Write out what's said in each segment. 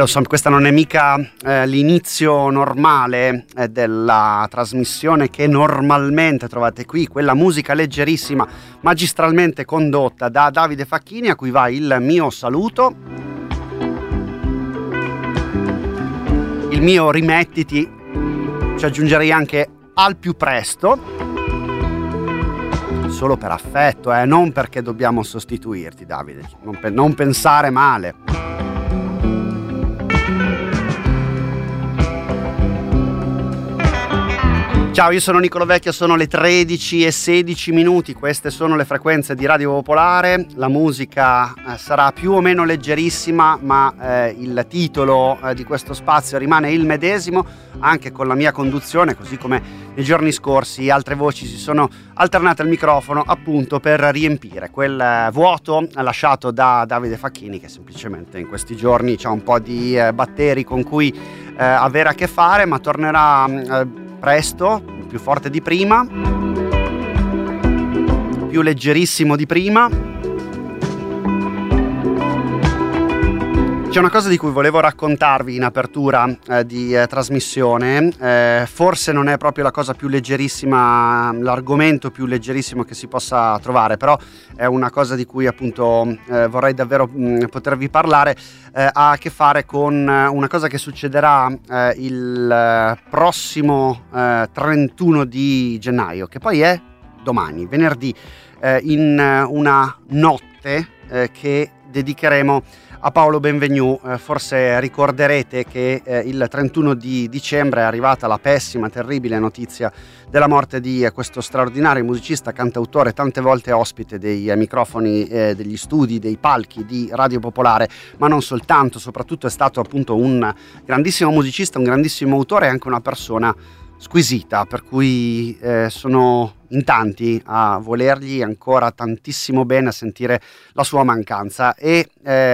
Lo so, questa non è mica l'inizio normale della trasmissione che normalmente trovate qui, quella musica leggerissima, magistralmente condotta da Davide Facchini, a cui va il mio saluto, il mio rimettiti, ci aggiungerei anche al più presto, solo per affetto, non perché dobbiamo sostituirti, Davide, non pensare male. Ciao, io sono Niccolò Vecchio, sono le 13:16, queste sono le frequenze di Radio Popolare, la musica sarà più o meno leggerissima, ma il titolo di questo spazio rimane il medesimo, anche con la mia conduzione, così come nei giorni scorsi altre voci si sono alternate al microfono appunto per riempire quel vuoto lasciato da Davide Facchini, che semplicemente in questi giorni c'ha un po' di batteri con cui avere a che fare, ma tornerà presto, più forte di prima, più leggerissimo di prima. C'è una cosa di cui volevo raccontarvi in apertura di trasmissione, forse non è proprio la cosa più leggerissima, l'argomento più leggerissimo che si possa trovare, però è una cosa di cui appunto vorrei davvero potervi parlare, ha a che fare con una cosa che succederà il prossimo 31 di gennaio, che poi è domani, venerdì, in una notte che dedicheremo a Paolo Benvenu. Forse ricorderete che il 31 di dicembre è arrivata la pessima, terribile notizia della morte di questo straordinario musicista, cantautore, tante volte ospite dei microfoni, degli studi, dei palchi di Radio Popolare, ma non soltanto, soprattutto è stato appunto un grandissimo musicista, un grandissimo autore e anche una persona squisita, per cui sono in tanti a volergli ancora tantissimo bene, a sentire la sua mancanza. E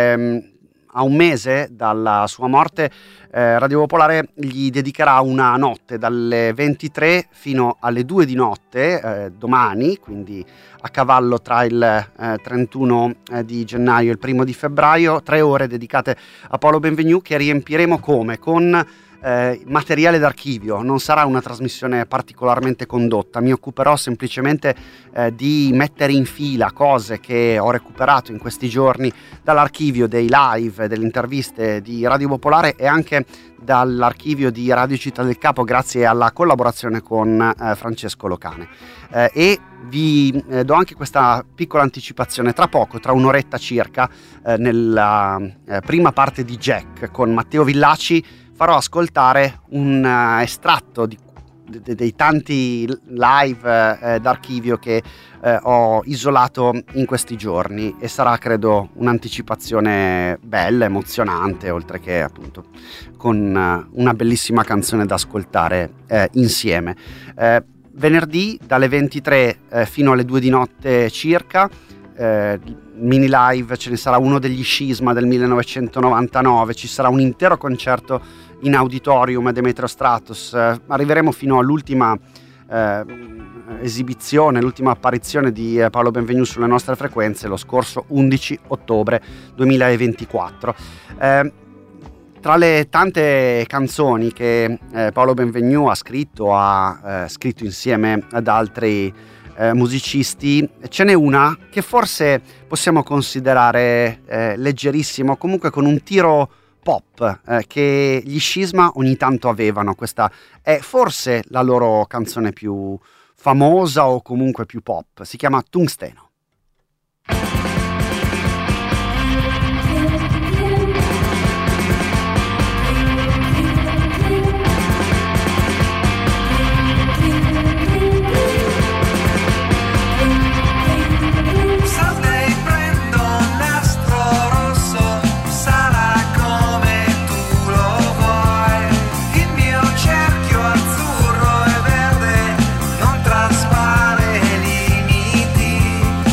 a un mese dalla sua morte Radio Popolare gli dedicherà una notte dalle 23 fino alle 2 di notte domani, quindi a cavallo tra il 31 di gennaio e il 1 di febbraio, 3 ore dedicate a Paolo Benvenu, che riempiremo come? Con materiale d'archivio. Non sarà una trasmissione particolarmente condotta, mi occuperò semplicemente di mettere in fila cose che ho recuperato in questi giorni dall'archivio dei live, delle interviste di Radio Popolare e anche dall'archivio di Radio Città del Capo, grazie alla collaborazione con Francesco Locane. E vi do anche questa piccola anticipazione: tra poco, tra un'oretta circa, nella prima parte di Jack con Matteo Villaci, farò ascoltare un estratto dei tanti live d'archivio che ho isolato in questi giorni, e sarà, credo, un'anticipazione bella, emozionante, oltre che appunto con una bellissima canzone da ascoltare insieme. Venerdì dalle 23 fino alle 2 di notte circa, mini live, ce ne sarà uno degli Scisma del 1999, ci sarà un intero concerto in auditorium a Demetrio Stratos, arriveremo fino all'ultima esibizione, l'ultima apparizione di Paolo Benvenu sulle nostre frequenze lo scorso 11 ottobre 2024. Tra le tante canzoni che Paolo Benvenu ha scritto insieme ad altri musicisti, ce n'è una che forse possiamo considerare leggerissimo, comunque con un tiro pop che gli Scisma ogni tanto avevano. Questa è forse la loro canzone più famosa o comunque più pop, si chiama Tungsteno. Traspare limiti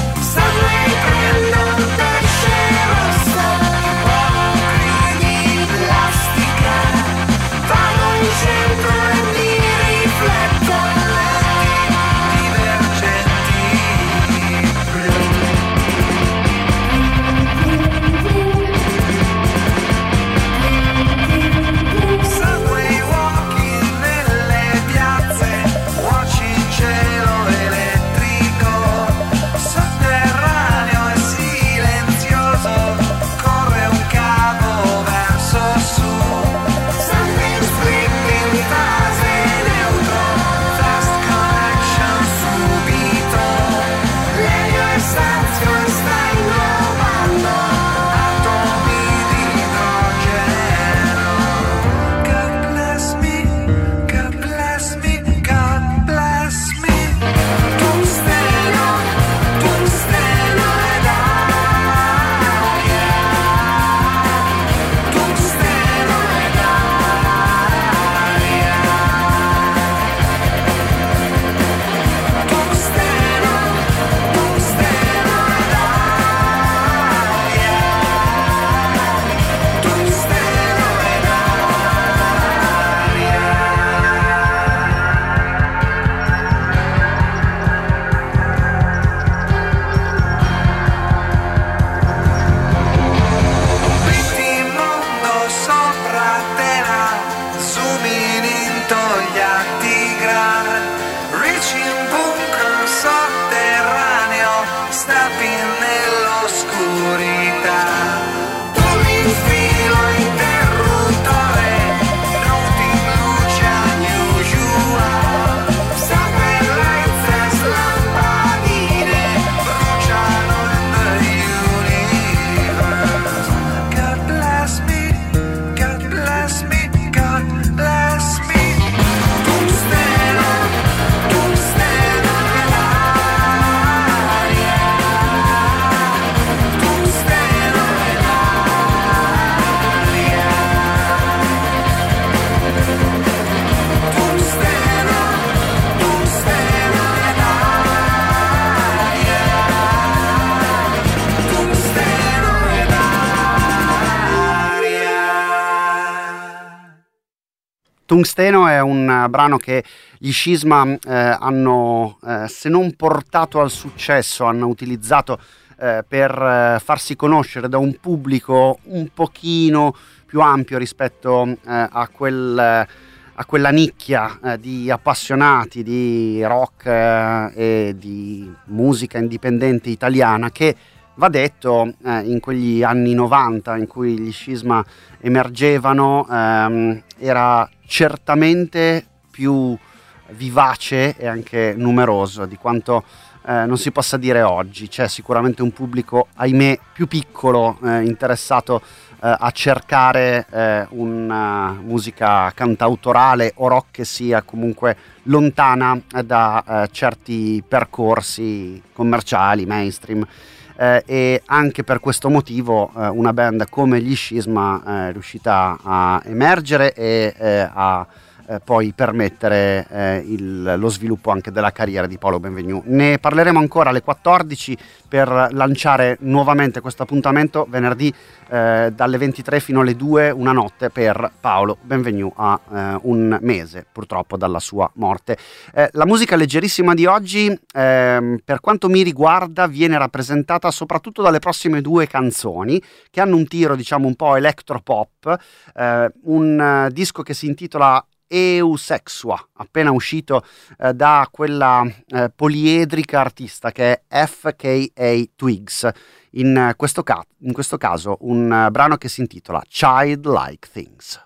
Tungsteno è un brano che gli Schisma hanno, se non portato al successo, hanno utilizzato per farsi conoscere da un pubblico un pochino più ampio rispetto a quella nicchia di appassionati di rock e di musica indipendente italiana che, va detto, in quegli anni 90 in cui gli Schisma emergevano, era certamente più vivace e anche numeroso di quanto non si possa dire oggi. C'è sicuramente un pubblico, ahimè, più piccolo, interessato a cercare una musica cantautorale o rock che sia comunque lontana da certi percorsi commerciali, mainstream. E anche per questo motivo una band come gli Schisma è riuscita a emergere e a poi permettere lo sviluppo anche della carriera di Paolo Benvenu. Ne parleremo ancora alle 14 per lanciare nuovamente questo appuntamento venerdì dalle 23 fino alle 2, una notte per Paolo Benvenu, a un mese purtroppo dalla sua morte. La musica leggerissima di oggi, per quanto mi riguarda, viene rappresentata soprattutto dalle prossime due canzoni che hanno un tiro, diciamo, un po' electropop, un disco che si intitola Eusexua, appena uscito da quella poliedrica artista che è FKA Twigs. In questo caso un brano che si intitola Childlike Things.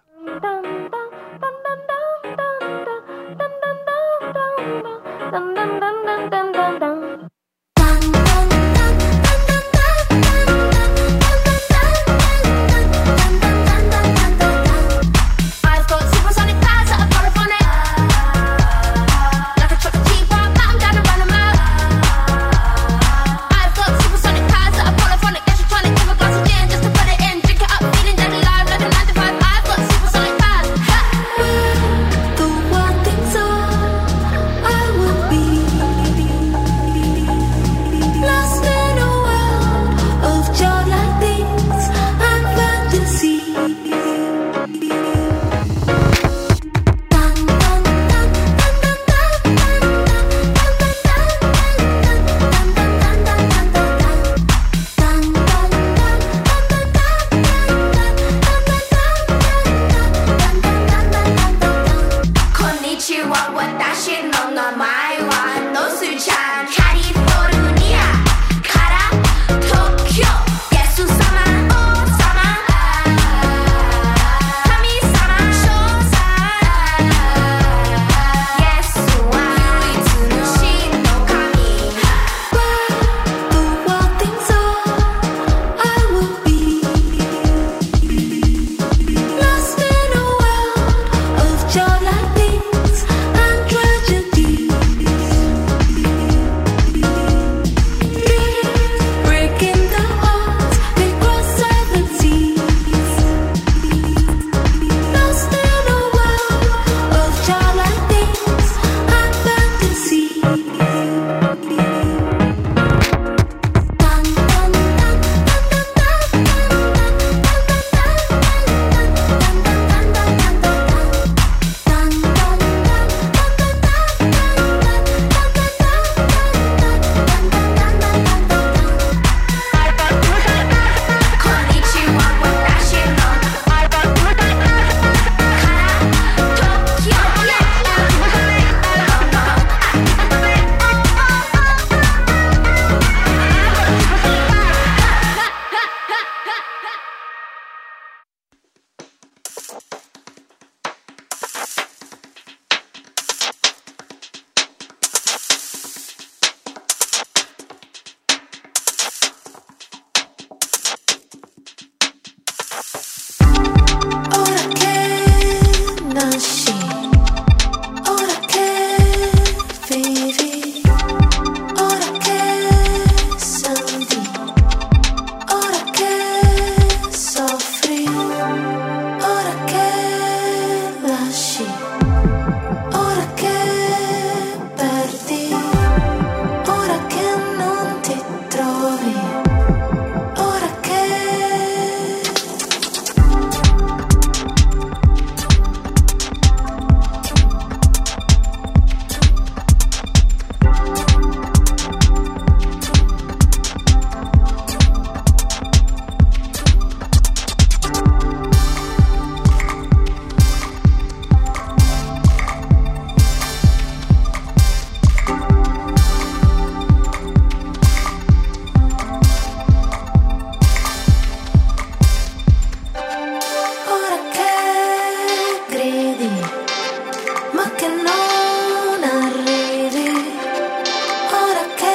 che non arrivi, ora che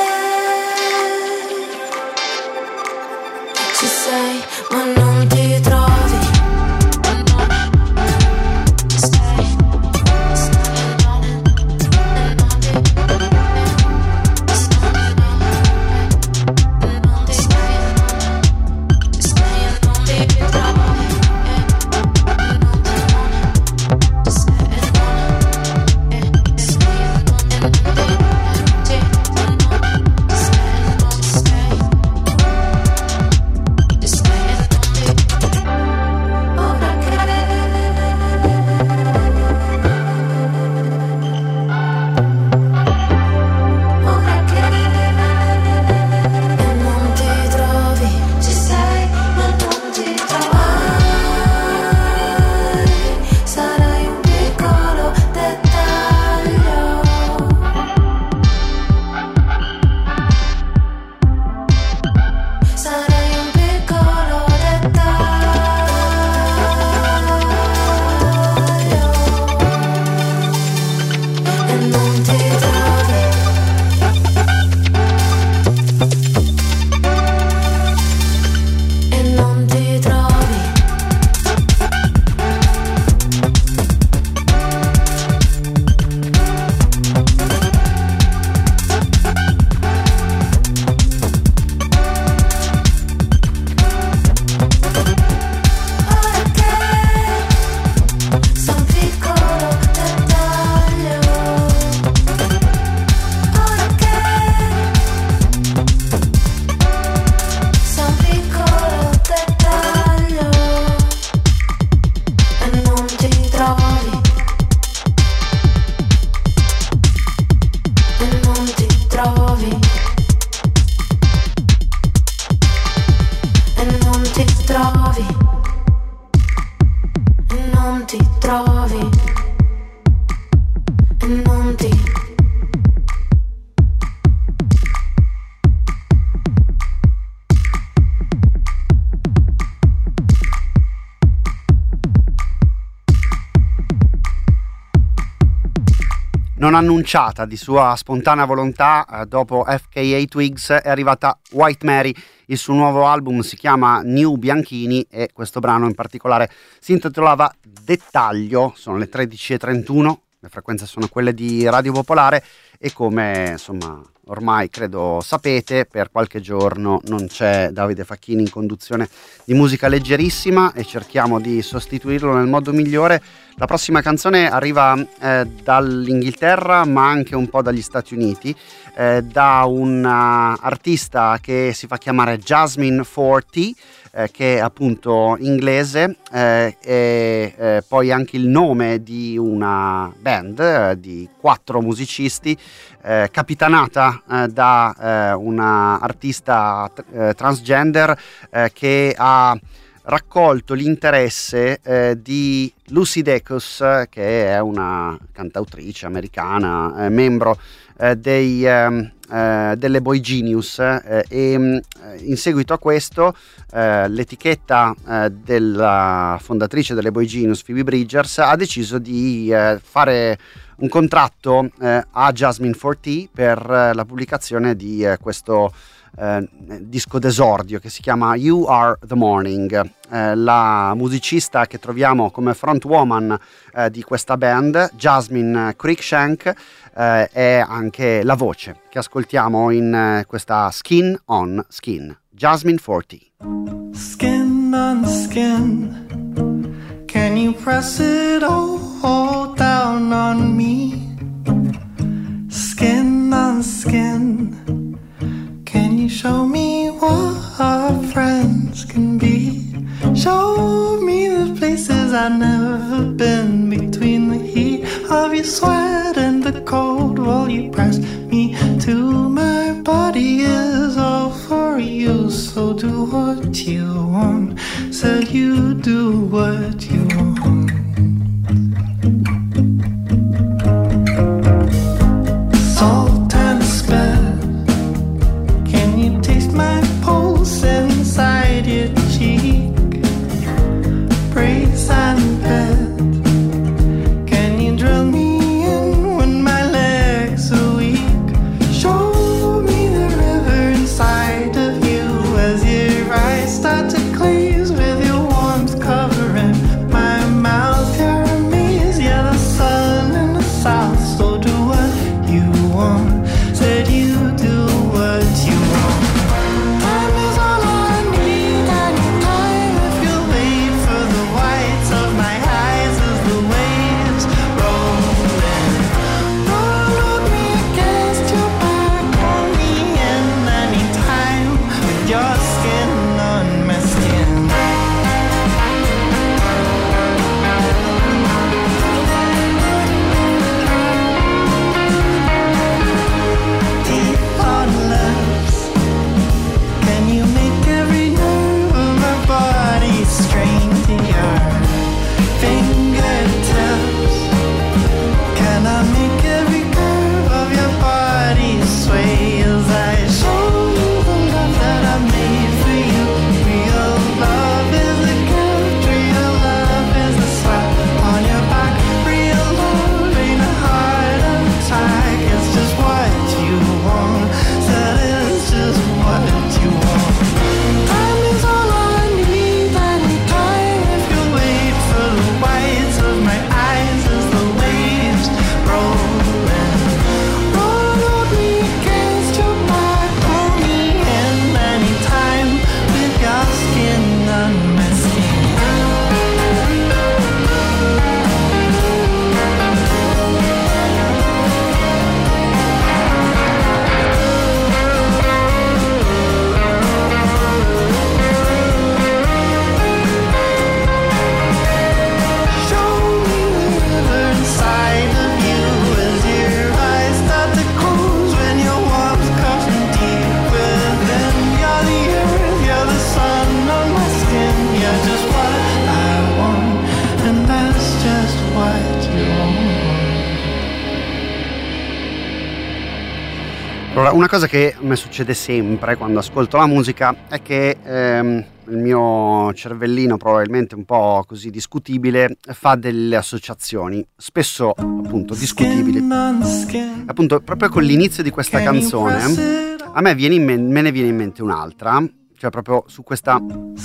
ci sei ma non ti trovi. Non annunciata di sua spontanea volontà, dopo FKA Twigs è arrivata White Mary. Il suo nuovo album si chiama New Bianchini e questo brano in particolare si intitolava Dettaglio. Sono le 13:31, le frequenze sono quelle di Radio Popolare e come insomma ormai credo sapete, per qualche giorno non c'è Davide Facchini in conduzione di musica leggerissima e cerchiamo di sostituirlo nel modo migliore. La prossima canzone arriva dall'Inghilterra ma anche un po' dagli Stati Uniti, da un artista che si fa chiamare Jasmine 40, che è appunto inglese, e poi anche il nome di una band di 4 musicisti, capitanata da una artista transgender che ha raccolto l'interesse di Lucy Dacus, che è una cantautrice americana, membro delle Boy Genius, e in seguito a questo l'etichetta della fondatrice delle Boy Genius, Phoebe Bridgers, ha deciso di fare un contratto a Jasmine 40 per la pubblicazione di questo disco d'esordio che si chiama You Are the Morning. La musicista che troviamo come frontwoman di questa band, Jasmine Cruikshank, è anche la voce che ascoltiamo in questa Skin on Skin. Jasmine 40. Skin on skin, can you press it all down on me? Skin on skin, can you show me what our friends can be? Show me the places I've never been, between the heat of your sweat and the cold while you press me to my body is all for you. So do what you want, said you do what you want. Salt and spell, can you taste my pulse inside your cheek? Brace and pet, can you drill me Allora, una cosa che mi succede sempre quando ascolto la musica è che il mio cervellino, probabilmente un po' così discutibile, fa delle associazioni, spesso appunto discutibili. Appunto, proprio con l'inizio di questa canzone, a me me ne viene in mente un'altra, cioè proprio su questa,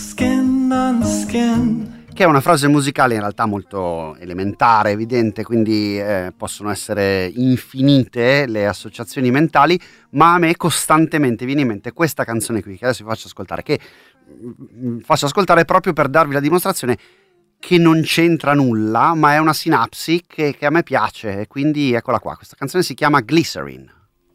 che è una frase musicale in realtà molto elementare, evidente, quindi possono essere infinite le associazioni mentali, ma a me costantemente viene in mente questa canzone qui, che adesso vi faccio ascoltare, che faccio ascoltare proprio per darvi la dimostrazione che non c'entra nulla, ma è una sinapsi che a me piace, e quindi eccola qua. Questa canzone si chiama Glycerine.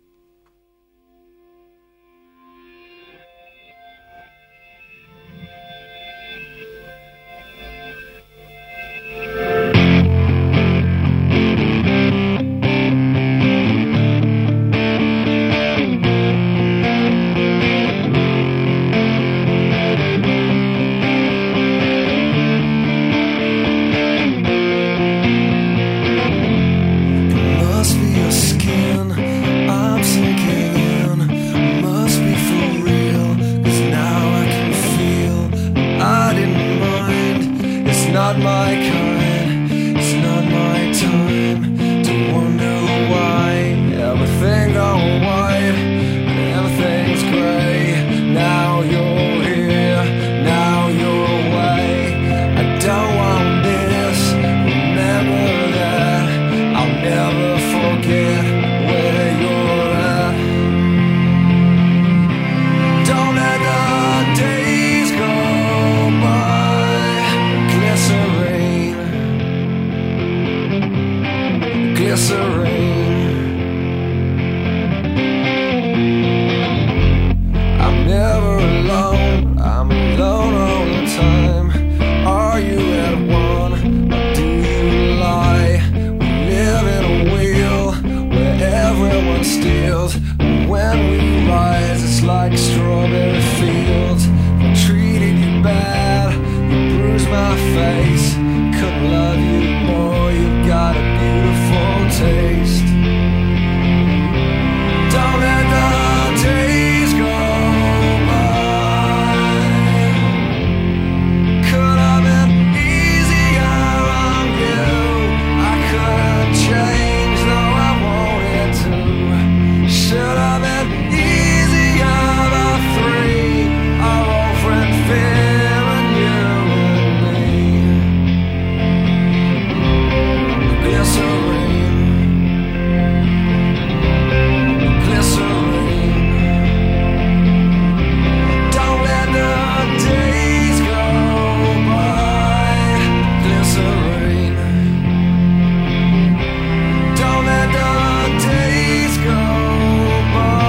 Not my kind, it's not my time to wonder why everything gone white and everything's grey. Now you're here, now you're away. I don't want this, remember that. I'll never forget where you're at. Don't let the days go by. Glycerine. I'm never alone, I'm alone all the time. Are you at one, or do you lie? We live in a wheel where everyone steals. But when we rise, it's like strawberry fields. I treated you bad, you bruised my face. Couldn't love you more, you've got a beautiful taste. Don't let the days go by. Could have been easier on you. I couldn't change, though I wanted to. Should have been easier, the three, our old friend Phil and you and me. Glycerine, glycerine. Don't let the days go by. Glycerine. Don't let the days go by.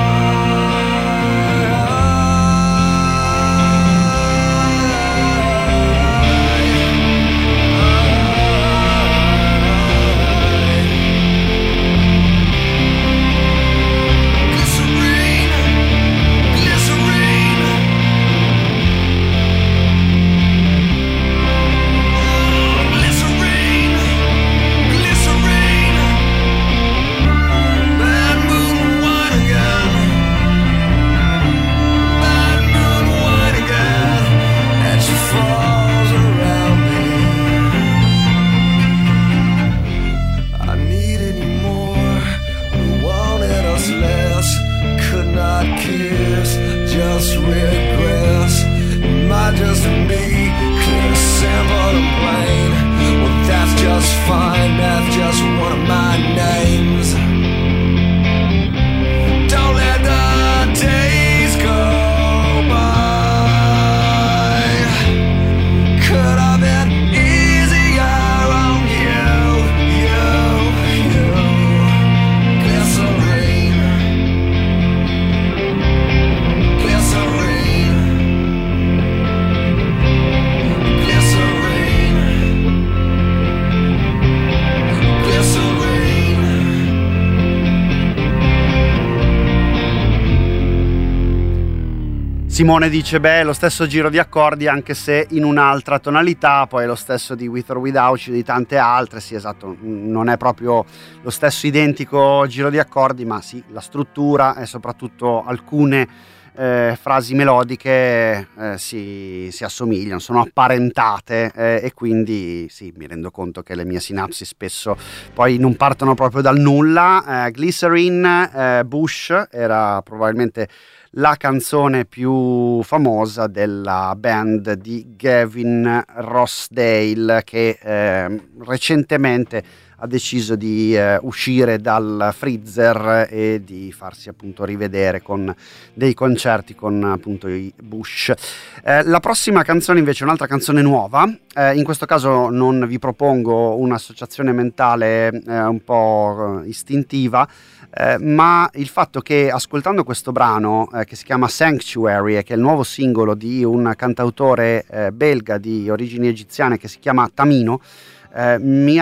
Just regress, might just be clear, simple and plain. Well, that's just fine, that's just one of my names. Don't let the days go by. Could have been easier on you. Glycerine. Glycerine. Simone dice beh, lo stesso giro di accordi anche se in un'altra tonalità, poi è lo stesso di With or Without You, di tante altre. Sì, esatto, non è proprio lo stesso identico giro di accordi, ma sì, la struttura e soprattutto alcune frasi melodiche si assomigliano, sono apparentate, e quindi sì, mi rendo conto che le mie sinapsi spesso poi non partono proprio dal nulla. Glycerine, Bush era probabilmente la canzone più famosa della band di Gavin Rossdale, che recentemente ha deciso di uscire dal freezer e di farsi appunto rivedere con dei concerti con appunto i Bush. La prossima canzone invece è un'altra canzone nuova, in questo caso non vi propongo un'associazione mentale un po' istintiva, ma il fatto che ascoltando questo brano che si chiama Sanctuary e che è il nuovo singolo di un cantautore belga di origini egiziane che si chiama Tamino, mi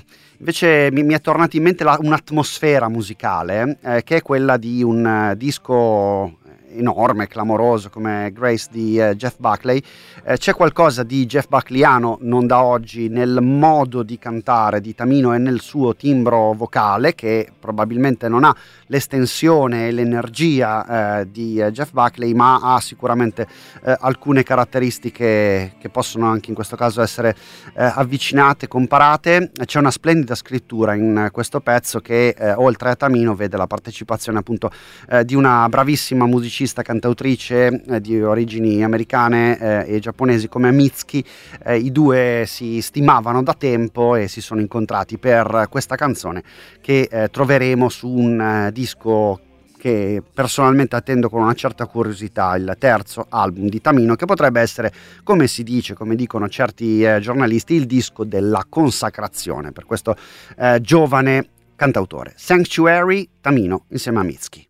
è tornata in mente un'atmosfera musicale che è quella di un disco enorme, clamoroso come Grace di Jeff Buckley. C'è qualcosa di Jeff Buckleyano, non da oggi, nel modo di cantare di Tamino e nel suo timbro vocale, che probabilmente non ha l'estensione e l'energia di Jeff Buckley, ma ha sicuramente alcune caratteristiche che possono anche in questo caso essere avvicinate, comparate. C'è una splendida scrittura in questo pezzo che oltre a Tamino vede la partecipazione appunto di una bravissima musicista, cantautrice di origini americane e giapponesi come Mitski. I due si stimavano da tempo e si sono incontrati per questa canzone che troveremo su un disco che personalmente attendo con una certa curiosità, il terzo album di Tamino, che potrebbe essere, come si dice, come dicono certi giornalisti, il disco della consacrazione per questo giovane cantautore. Sanctuary, Tamino insieme a Mitski.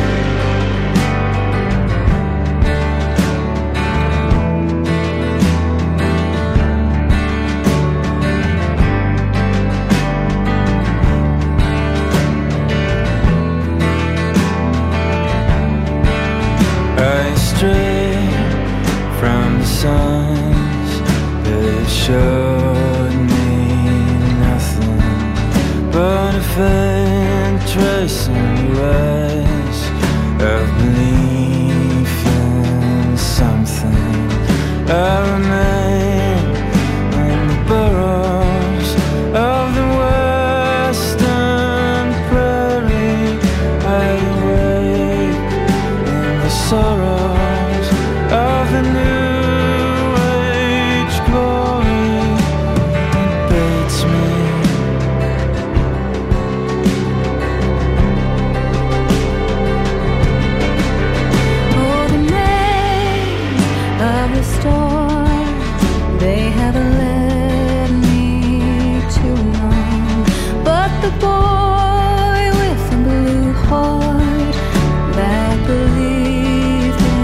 From the signs that showed me nothing but a faint trace in the eyes of belief in something. I remain in the burrows of the western prairie. I awake in the sorrow of the new age glory that baits me. Oh, the names of the stars, they haven't led me too long, but the boy with the blue heart that believed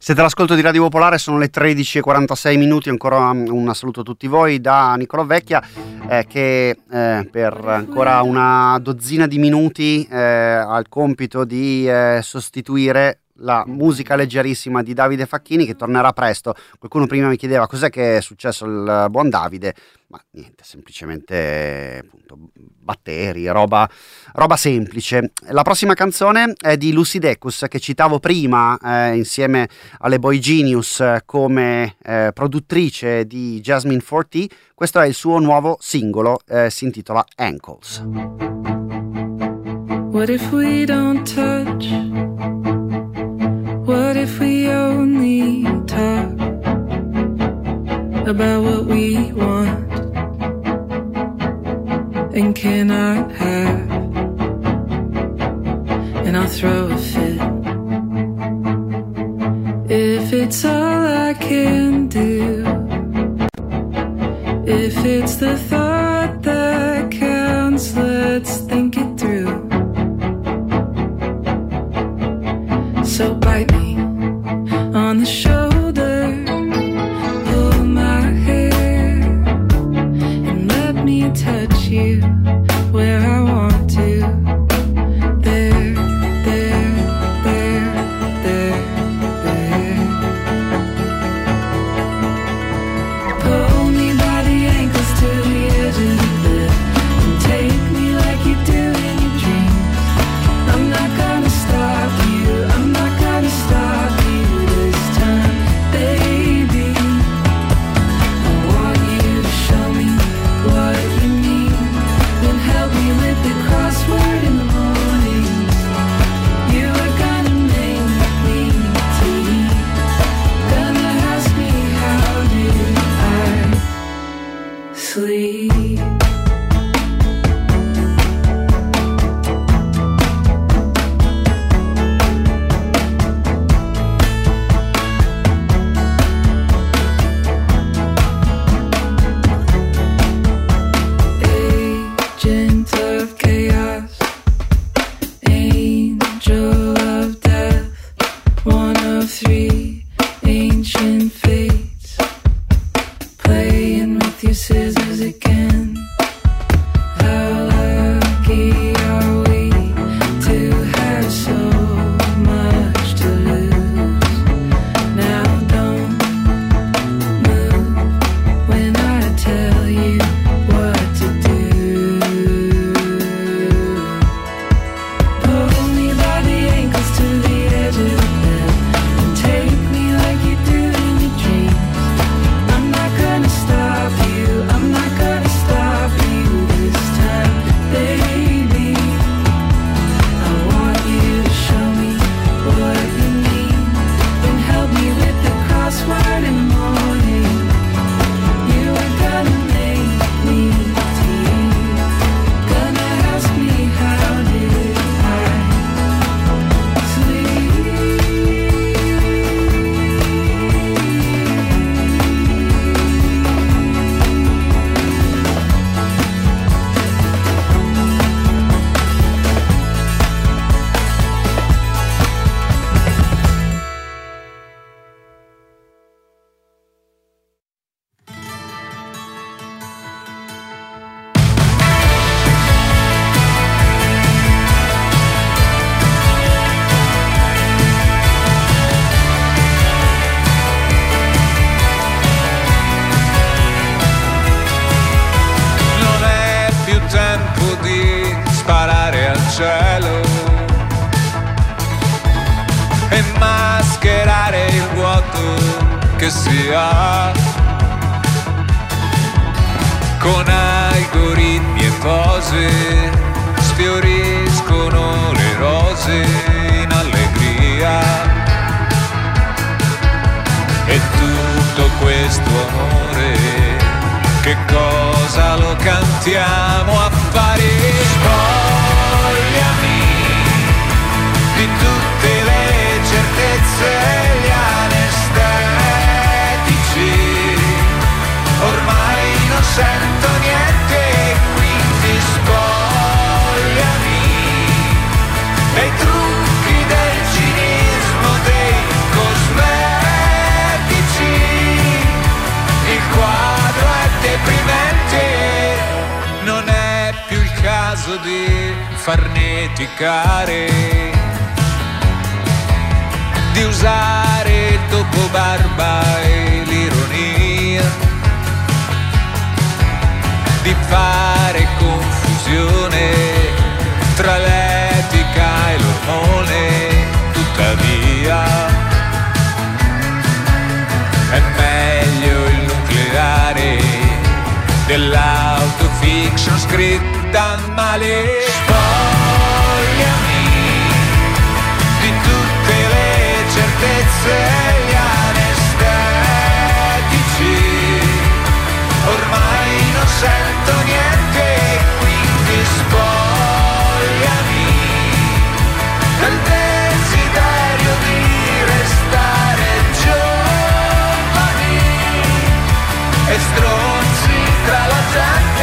Siete all'ascolto di Radio Popolare, sono le 13:46 minuti, ancora un saluto a tutti voi da Nicolò Vecchia che per ancora una dozzina di minuti ha il compito di sostituire la musica leggerissima di Davide Facchini, che tornerà presto. Qualcuno prima mi chiedeva cos'è che è successo al buon Davide, ma niente, semplicemente appunto batteri, roba semplice. La prossima canzone è di Lucy Dacus, che citavo prima insieme alle Boy Genius come produttrice di Jasmine 4T. Questo è il suo nuovo singolo, si intitola Ankles. What if we don't touch? What if we only talk about what we want and cannot have? And I'll throw a fit if it's all I can do, if it's the thought that counts. Let's think it through. So bite me on the shoulder, pull my hair, and let me touch you where I want to. There, there, there, there, there. Pull me by the ankles to the edge of the bed and take me like you do in your dreams. I'm not gonna stop you, I'm not gonna stop you this time, baby. I want you to show me what you mean, then help me with the crossword in the morning. You are gonna make me tea, gonna ask me how did I sleep. Agent of chaos, angel of death, one of three ancient fates, playing with your scissors again. How lucky are we to have so much to lose? Now don't move when I tell you what to do. Pull me by the ankles to the edge of the bed and take me like you do in your dreams. I'm not gonna stop you, I'm not gonna stop you this time, baby. I want you to show me what you mean, then help me with the crossword in the morning. You are gonna make me tea, gonna ask me how did I sleep. Non è più tempo di sparare al cielo e mascherare il vuoto che si ha con algoritmi e pose. Sfioriscono le rose in allegria e tutto questo amore, che cosa lo cantiamo a fare? Spogliami di tutte le certezze e gli anestetici. Ormai non sento niente, quindi spogliami dei trucchi, del cinismo, dei cosmetici. caso di farneticare, di usare il dopo barba e l'ironia, di fare confusione tra l'etica e l'ormone. Tuttavia è meglio il nucleare dell'autofiction scritta male. Spogliami di tutte le certezze e gli anestetici, ormai non sento niente, quindi spogliami del desiderio di restare giovani e stronzi tra la gente.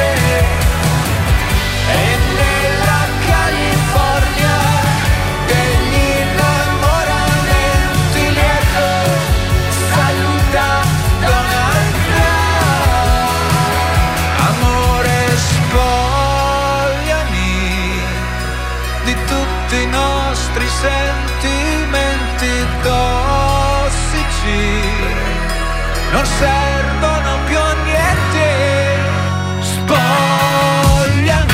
E nella California degli innamoramenti lieto saluta Donald Trump. Amore, spogliami di tutti i nostri sentimenti tossici, non servono più a niente. Spogliami.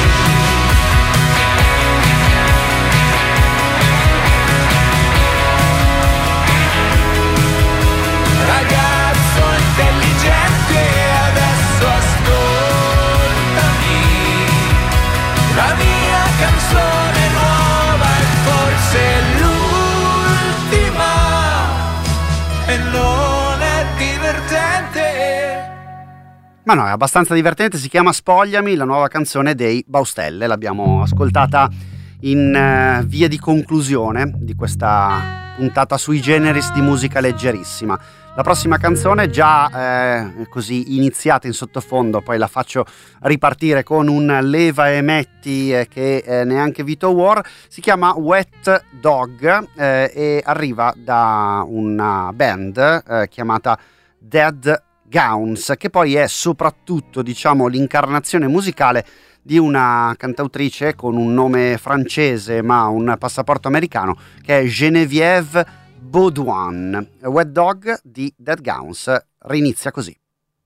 Ragazzo intelligente, adesso ascoltami, la mia canzone nuova è forse l'ultima e non è divertente. Ma no, è abbastanza divertente, si chiama Spogliami, la nuova canzone dei Baustelle. L'abbiamo ascoltata in via di conclusione di questa puntata sui generis di musica leggerissima. La prossima canzone già così iniziata in sottofondo, poi la faccio ripartire con un leva e metti che neanche Vito War, si chiama Wet Dog e arriva da una band chiamata Dead Gowns, che poi è soprattutto, diciamo, l'incarnazione musicale di una cantautrice con un nome francese ma un passaporto americano, che è Geneviève Baudouin. Wet Dog di Dead Gowns rinizia così.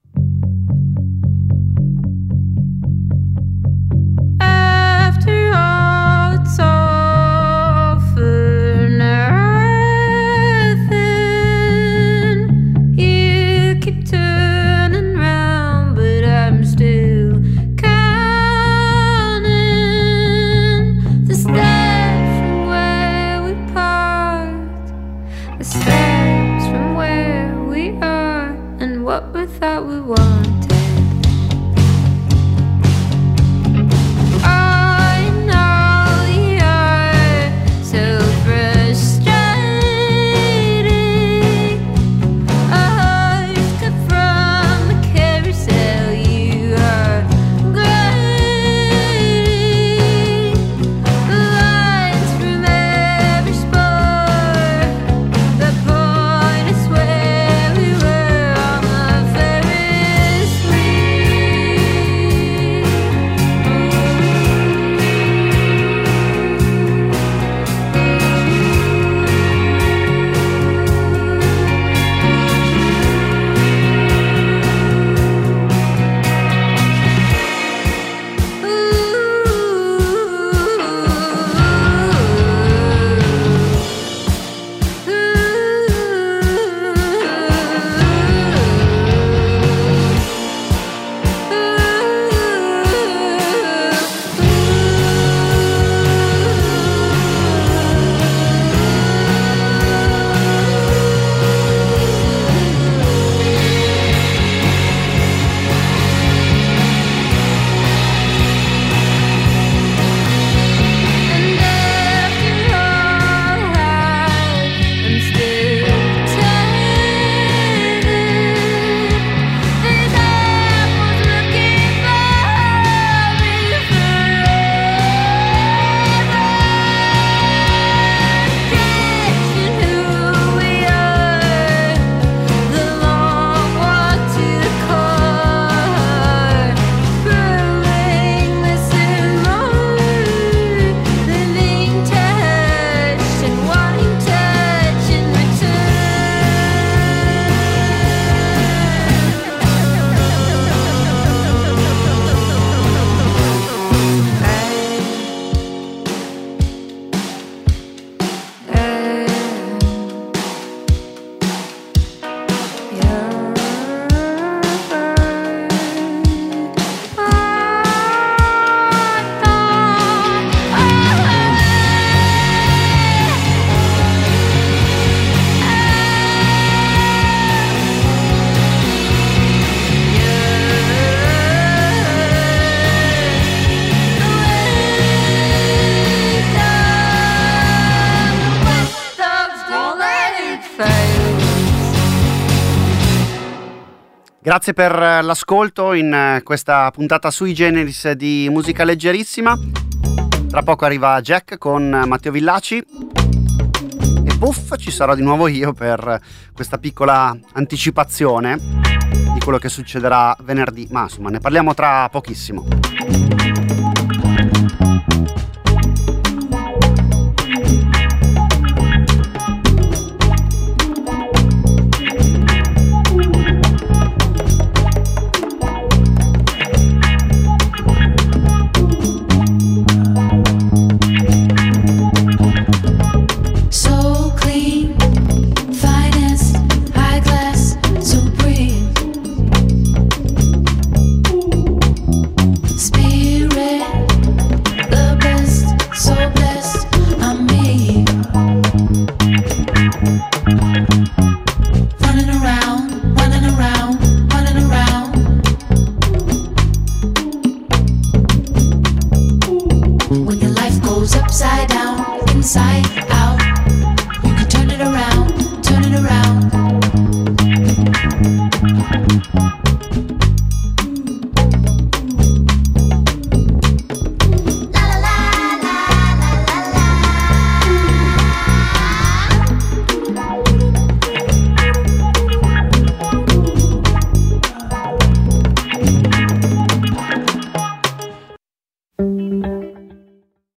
After all, it's all for nothing. You keep turning round, but I'm still counting the steps from where we part, the steps from where we are, and what we're Grazie per l'ascolto in questa puntata sui generis di musica leggerissima. Tra poco arriva Jack con Matteo Villaci e puff, ci sarò di nuovo io per questa piccola anticipazione di quello che succederà venerdì, ma insomma ne parliamo tra pochissimo.